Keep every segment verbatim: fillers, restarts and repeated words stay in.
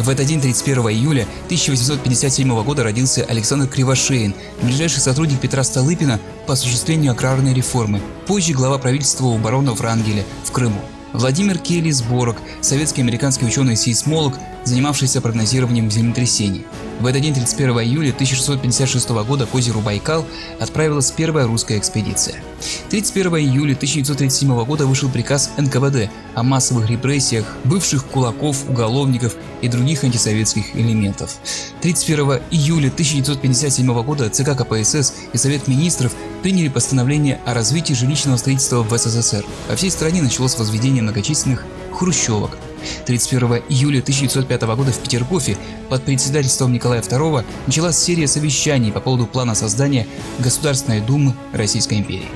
В этот день, тридцать первого июля тысяча восемьсот пятьдесят седьмого года, родился Александр Кривошеин, ближайший сотрудник Петра Столыпина по осуществлению аграрной реформы, позже глава правительства у барона Врангеля в Крыму. Владимир Кейли-Сборок, советский американский ученый-сейсмолог, занимавшийся прогнозированием землетрясений. В этот день, тридцать первого июля тысяча шестьсот пятьдесят шестого года, к озеру Байкал отправилась первая русская экспедиция. тридцать первого июля тысяча девятьсот тридцать седьмого года вышел приказ эн ка вэ дэ о массовых репрессиях бывших кулаков, уголовников и других антисоветских элементов. тридцать первого июля тысяча девятьсот пятьдесят седьмого года цэ ка ка пэ эс эс и Совет министров приняли постановление о развитии жилищного строительства в эс эс эс эр. По всей стране началось возведение многочисленных хрущевок. тридцать первого июля тысяча девятьсот пятого года в Петергофе под председательством Николая второго началась серия совещаний по поводу плана создания Государственной Думы Российской империи.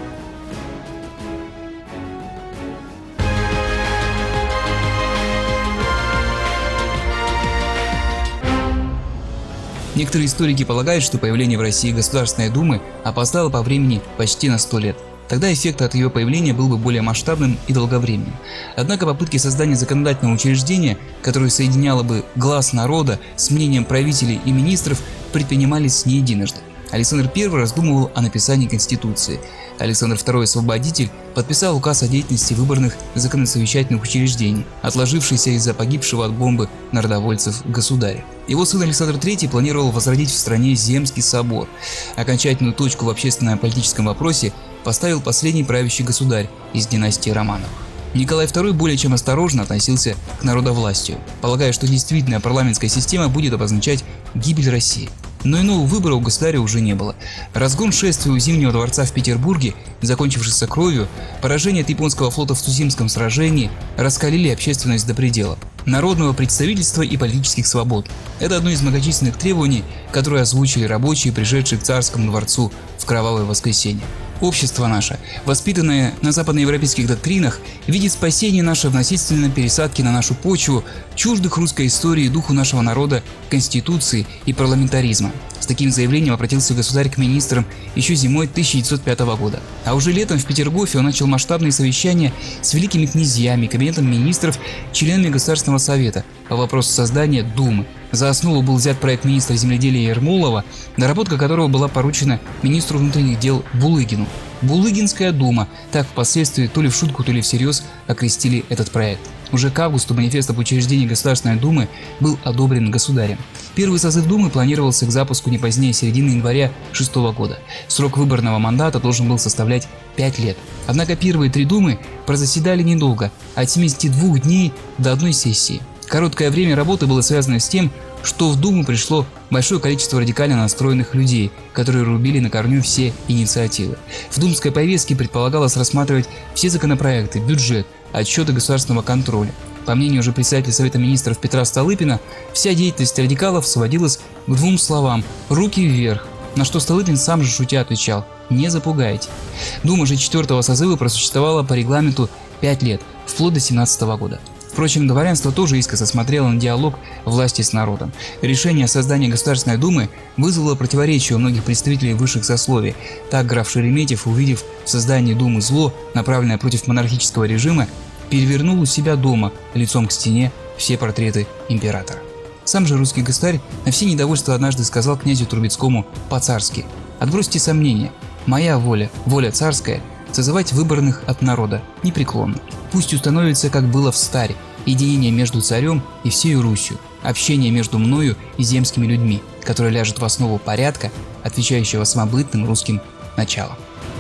Некоторые историки полагают, что появление в России Государственной Думы опоздало по времени почти на сто лет. Тогда эффект от ее появления был бы более масштабным и долговременным. Однако попытки создания законодательного учреждения, которое соединяло бы глас народа с мнением правителей и министров, предпринимались не единожды. Александр Первый раздумывал о написании Конституции. Александр Второй Освободитель подписал указ о деятельности выборных законосовещательных учреждений, отложившийся из-за погибшего от бомбы народовольцев государя. Его сын Александр Третий планировал возродить в стране Земский собор. Окончательную точку в общественно-политическом вопросе поставил последний правящий государь из династии Романовых. Николай Второй более чем осторожно относился к народовластию, полагая, что действительная парламентская система будет обозначать гибель России. Но иного выбора у государя уже не было. Разгон шествия у Зимнего дворца в Петербурге, закончившийся кровью, поражение от японского флота в Цусимском сражении раскалили общественность до предела. Народного представительства и политических свобод – это одно из многочисленных требований, которые озвучили рабочие, пришедшие к царскому дворцу в кровавое воскресенье. Общество наше, воспитанное на западноевропейских доктринах, видит спасение наше в насильственной пересадке на нашу почву чуждых русской истории и духу нашего народа, конституции и парламентаризма. С таким заявлением обратился государь к министрам еще зимой тысяча девятьсот пятого года. А уже летом в Петергофе он начал масштабные совещания с великими князьями, кабинетом министров, членами Государственного совета по вопросу создания Думы. За основу был взят проект министра земледелия Ермолова, доработка которого была поручена министру внутренних дел Булыгину. Булыгинская дума, так впоследствии то ли в шутку, то ли всерьез окрестили этот проект. Уже к августу манифест об учреждении Государственной Думы был одобрен государем. Первый созыв Думы планировался к запуску не позднее середины января шестого года. Срок выборного мандата должен был составлять пять лет. Однако первые три Думы прозаседали недолго, от семидесяти двух дней до одной сессии. Короткое время работы было связано с тем, что в Думу пришло большое количество радикально настроенных людей, которые рубили на корню все инициативы. В думской повестке предполагалось рассматривать все законопроекты, бюджет, отчеты государственного контроля. По мнению же председателя Совета министров Петра Столыпина, вся деятельность радикалов сводилась к двум словам «руки вверх», на что Столыпин сам же шутя отвечал «не запугайте». Дума же четвертого созыва просуществовала по регламенту пять лет, вплоть до семнадцатого года. Впрочем, дворянство тоже искоса смотрело на диалог власти с народом. Решение о создании Государственной Думы вызвало противоречие у многих представителей высших сословий. Так граф Шереметьев, увидев в создании Думы зло, направленное против монархического режима, перевернул у себя дома лицом к стене все портреты императора. Сам же русский государь на все недовольства однажды сказал князю Трубецкому по-царски: «Отбросьте сомнения, моя воля, воля царская, созывать выборных от народа непреклонно. Пусть установится, как было в старе, единение между царем и всею Русью, общение между мною и земскими людьми, которое ляжет в основу порядка, отвечающего самобытным русским началам».